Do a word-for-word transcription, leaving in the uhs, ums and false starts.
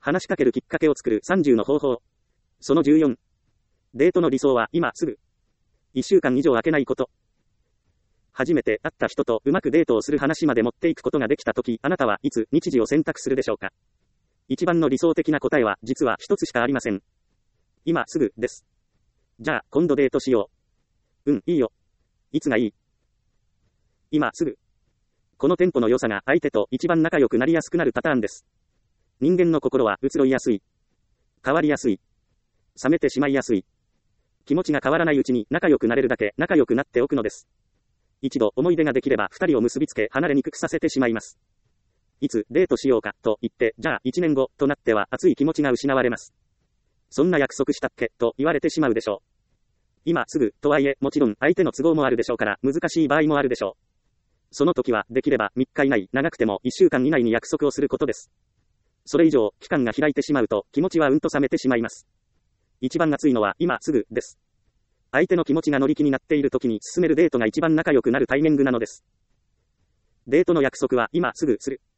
話しかけるきっかけを作るさんじゅうの方法。そのじゅうよん。デートの理想は今すぐ。いっしゅうかん以上空けないこと。初めて会った人とうまくデートをする話まで持っていくことができたとき、あなたはいつ日時を選択するでしょうか。一番の理想的な答えは実は一つしかありません。今すぐです。じゃあ今度デートしよう。うん、いいよ。いつがいい？今すぐ。このテンポの良さが相手と一番仲良くなりやすくなるパターンです。人間の心は移ろいやすい。変わりやすい。冷めてしまいやすい。気持ちが変わらないうちに仲良くなれるだけ仲良くなっておくのです。一度思い出ができれば二人を結びつけ離れにくくさせてしまいます。いつデートしようかと言って、じゃあ一年後となっては熱い気持ちが失われます。そんな約束したっけと言われてしまうでしょう。今すぐとはいえもちろん相手の都合もあるでしょうから難しい場合もあるでしょう。その時はできればみっか以内、長くてもいっしゅうかん以内に約束をすることです。それ以上期間が開いてしまうと気持ちはうんと冷めてしまいます。一番熱いのは今すぐです。相手の気持ちが乗り気になっている時に進めるデートが一番仲良くなるタイミングなのです。デートの約束は今すぐする。